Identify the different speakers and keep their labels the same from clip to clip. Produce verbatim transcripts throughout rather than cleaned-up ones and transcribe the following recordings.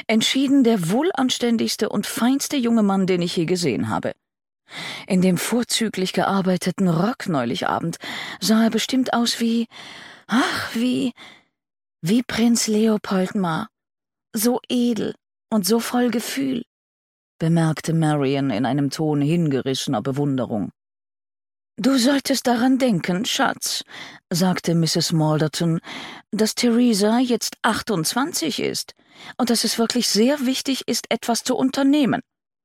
Speaker 1: Entschieden der wohlanständigste und feinste junge Mann, den ich je gesehen habe. In dem vorzüglich gearbeiteten Rock neulich Abend sah er bestimmt aus wie, ach, wie, wie Prinz Leopold Mar. So edel und so voll Gefühl, bemerkte Marian in einem Ton hingerissener Bewunderung. »Du solltest daran denken, Schatz«, sagte Misses Malderton, »dass Theresa jetzt achtundzwanzig ist und dass es wirklich sehr wichtig ist, etwas zu unternehmen.«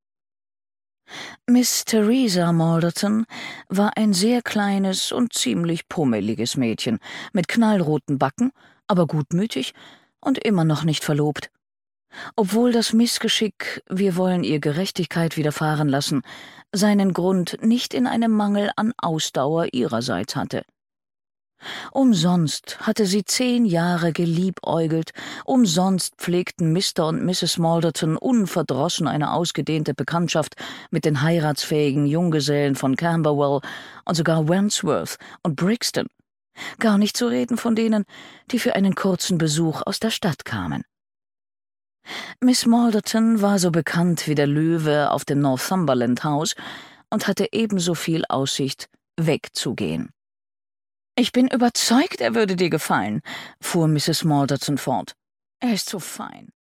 Speaker 1: Miss Theresa Malderton war ein sehr kleines und ziemlich pummeliges Mädchen, mit knallroten Backen, aber gutmütig und immer noch nicht verlobt. Obwohl das Missgeschick, wir wollen ihr Gerechtigkeit widerfahren lassen, seinen Grund nicht in einem Mangel an Ausdauer ihrerseits hatte. Umsonst hatte sie zehn Jahre geliebäugelt, umsonst pflegten Mister und Misses Malderton unverdrossen eine ausgedehnte Bekanntschaft mit den heiratsfähigen Junggesellen von Camberwell und sogar Wandsworth und Brixton, gar nicht zu reden von denen, die für einen kurzen Besuch aus der Stadt kamen. Miss Malderton war so bekannt wie der Löwe auf dem Northumberland House und hatte ebenso viel Aussicht, wegzugehen. »Ich bin überzeugt, er würde dir gefallen«, fuhr Misses Malderton fort. »Er ist so fein.«